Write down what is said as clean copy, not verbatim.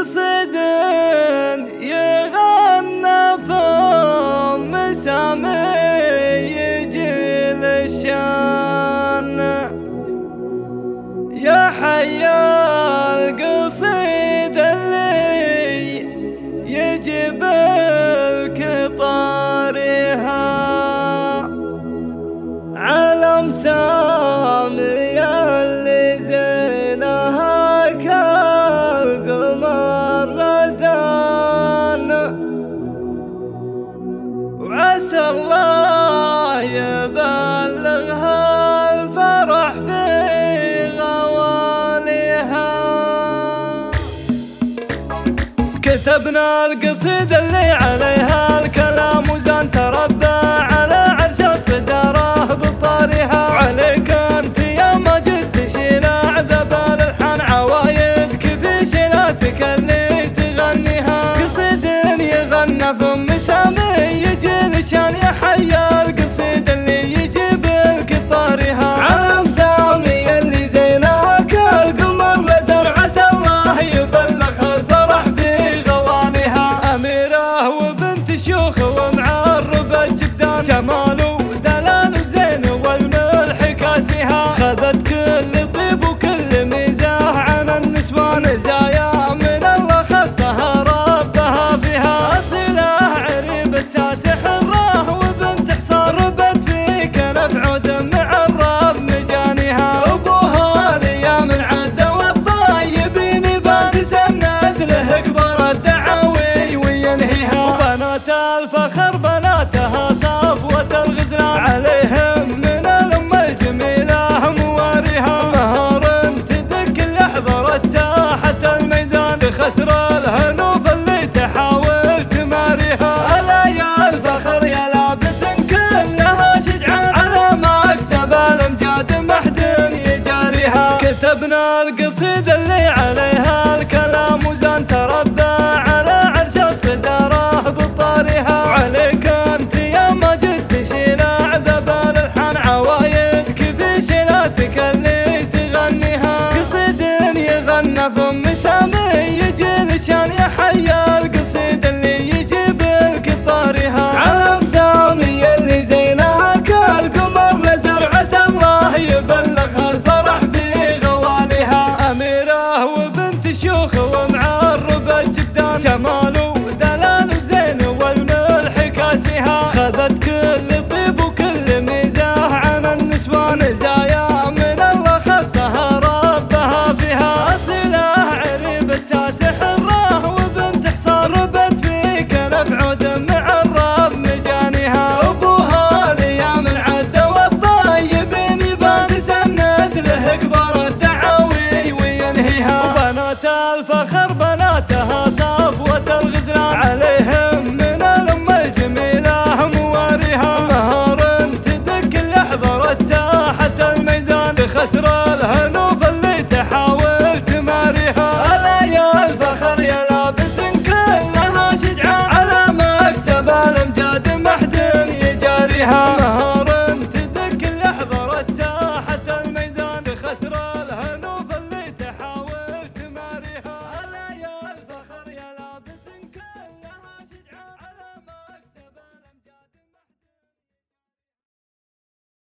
قصيد يغنى فم سامي يجي للشان يا حي القصيد اللي يجيب الكطارها علم سامي اللي زينها كالقمر رزان وعسى الله يبلغها الفرح في غواليها. كتبنا القصيدة اللي عليها الكلام وزان تربى على عرش الصدارة بطارها وعليك انت يا مجد تشيل عذب الالحان عوايد كفي شيلاتك اللي تغنيها. قصيد يغنى فم سامي يجي لشان يا حي القصيد اللي يجيب القطارها علم سامي اللي زينها كالقمر رزان عسى الله يبلغ الفرح في غوانيها. أميرة وبنت شيوخ ومعربة جدان جمال ودلال وزين والملح كاسها خذت كل طيب وكل ميزاه عن النسوان مزايا من الله خصها ربها فيها. أصيلة عريبة ساسح الراه وبنت حصار ربت في كنف عود مع الرب مجانيها. أبوها ليام العدة والطيبين بان سند له كبر الدعاوي وينهيها. وبنات الفخر بناتها صفوة الغزلان عليهم من الأم الجميلة مواريها. مهار تدق اللي حضرت ساحة الميدان بخسر الهنوف اللي تحاول تماريها. ألا يا الفخر يا لابت كلها شجعان على مكسب الأمجاد محد يجاريها. كتبنا القصيد اللي عليها الكلام وزان تربى على عرش الصدارة بطارها وعليك انت يا مجد تشيل عذب الالحان عوايد كفي شيلاتك اللي تغنيها. قصيد يغنى فم سامي يجي لشان يا حي القصيد اللي يجيب القطارها علم سامي اللي زينها كالقمر نزل عسى الله يبلغ الفرح في غواليها. أميرة وبنت شيوخ ومعربة جدان جمال ودلال وزين والملح كاسها خذت كل طيب وكل ميزاه عن النسوان مزايا من الله خصها ربها فيها. أصيلة عريبة ساسح الراه وبنت حصار ربت في كنف عود مع الرب مجانيها. أبوها ليام العدة والطيبين يبان سند له كبر الدعاوي وينهيها. وبنات الفخر بناتها صفوة الغزلان عليهم من الأم الجميلة مواريها. مهار تدق اللي حضرت ساحة الميدان بخسر